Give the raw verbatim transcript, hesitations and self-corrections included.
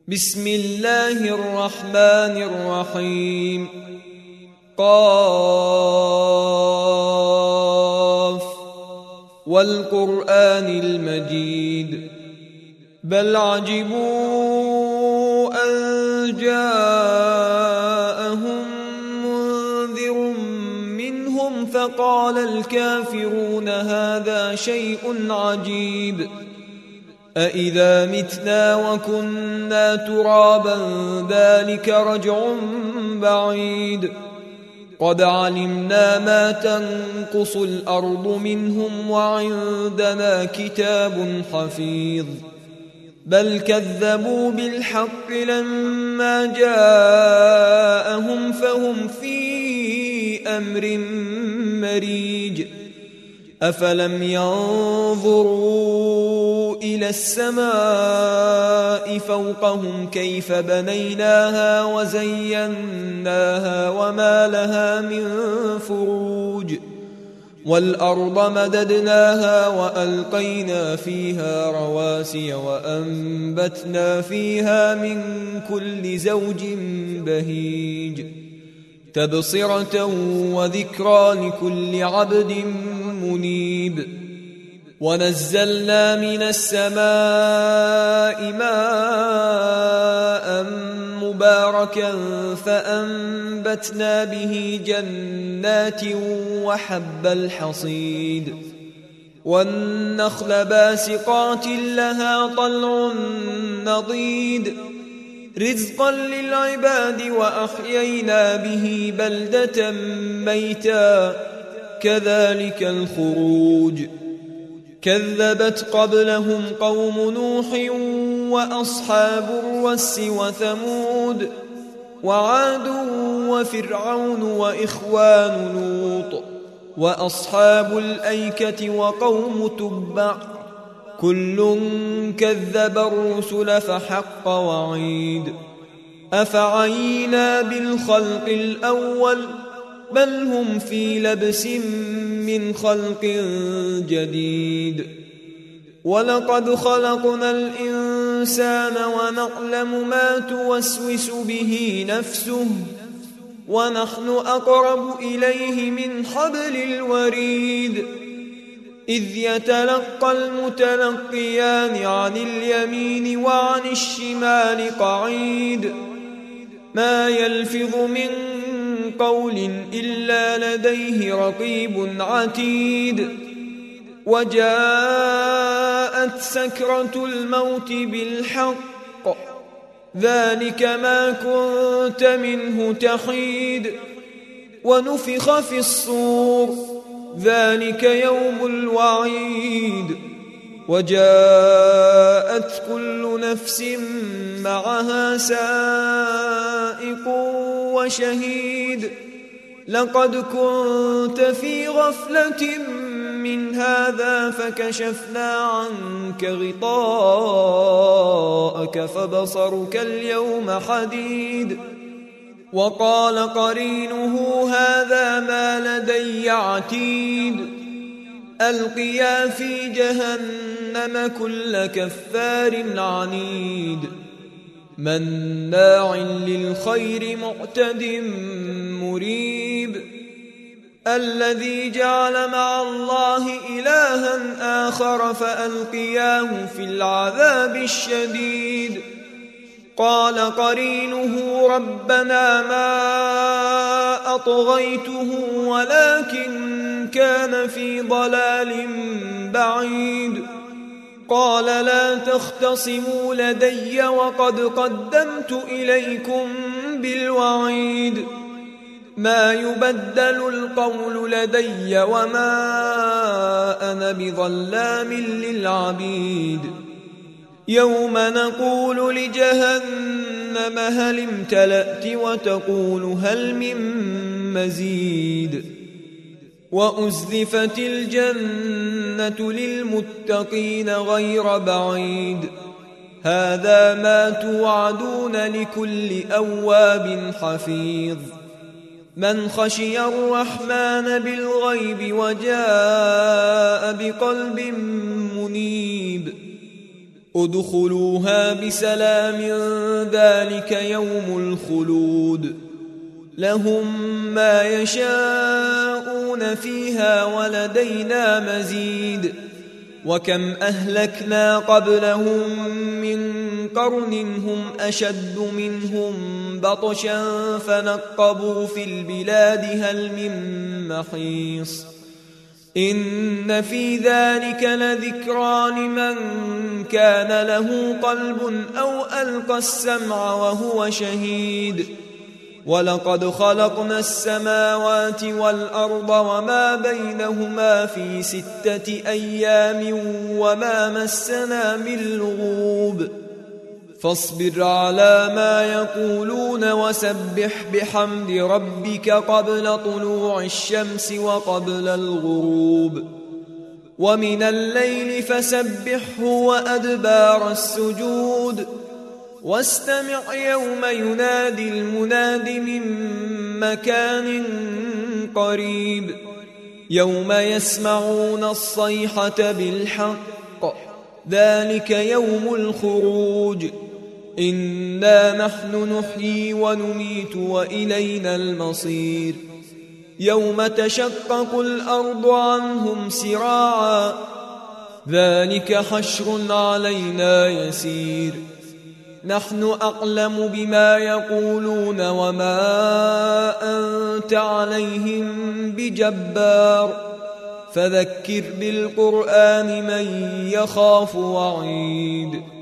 بسم الله الرحمن الرحيم. قاف والقرآن المجيد بل عجبوا أن جاءهم منذر منهم فقال الكافرون هذا شيء عجيب أإذا متنا وكنا ترابا ذلك رجع بعيد قد علمنا ما تنقص الأرض منهم وعندنا كتاب حفيظ بل كذبوا بالحق لما جاءهم فهم في أمر مريج أفلم ينظروا إلى السماء فوقهم كيف بنيناها وزيناها وما لها من فروج والأرض مددناها وألقينا فيها رواسي وأنبتنا فيها من كل زوج بهيج تبصرة وذكرى لكل عبد منيب ونزلنا من السماء ماء مباركا فأنبتنا به جنات وحب الحصيد والنخل باسقات لها طلع نضيد رزقا للعباد وأحيينا به بلدة ميتا كذلك الخروج كذبت قبلهم قوم نوح وأصحاب الرس وثمود وعاد وفرعون وإخوان لوط وأصحاب الأيكة وقوم تبع كل كذب الرسل فحق وعيد أفعينا بالخلق الأول بل هم في لبس من خلق جديد ولقد خلقنا الإنسان ونعلم ما توسوس به نفسه ونحن أقرب إليه من حبل الوريد إذ يتلقى المتلقيان عن اليمين وعن الشمال قعيد ما يلفظ من قول إلا لديه رقيب عتيد وجاءت سكرة الموت بالحق ذلك ما كنت منه تحيد ونفخ في الصور ذلك يوم الوعيد وجاءت كل نفس معها سائق وشهيد لقد كنت في غفلة من هذا فكشفنا عنك غطاءك فبصرك اليوم حديد وقال قرينه هذا ما لدي عتيد ألقيا في جهنم كل كفار عنيد مناع للخير معتد مريب الذي جعل مع الله إلها آخر فألقياه في العذاب الشديد قال قرينه ربنا ما أطغيته ولكن كان في ضلال بعيد قال لا تختصموا لدي وقد قدمت إليكم بالوعيد ما يبدل القول لدي وما أنا بظلام للعبيد يوم نقول لجهنم هل امتلأت وتقول هل من مزيد وأزلفت الجنة للمتقين غير بعيد هذا ما توعدون لكل أواب حفيظ من خشي الرحمن بالغيب وجاء بقلب منيب ادخلوها بسلام ذلك يوم الخلود لهم ما يشاءون فيها ولدينا مزيد وكم أهلكنا قبلهم من قرن هم أشد منهم بطشا فنقبوا في البلاد هل من محيص إن في ذلك لذكرى لمن كان له قلب أو ألقى السمع وهو شهيد ولقد خلقنا السماوات والأرض وما بينهما في ستة أيام وما مسنا من لغوب فاصبر على ما يقولون وسبح بحمد ربك قبل طلوع الشمس وقبل الغروب ومن الليل فسبحه وأدبار السجود واستمع يوم ينادي المناد من مكان قريب يوم يسمعون الصيحة بالحق ذلك يوم الخروج إنا نحن نحيي ونميت وإلينا المصير يوم تشقق الأرض عنهم سراعا ذلك حشر علينا يسير نحن أعلم بما يقولون وما أنت عليهم بجبار فذكر بالقرآن من يخاف وعيد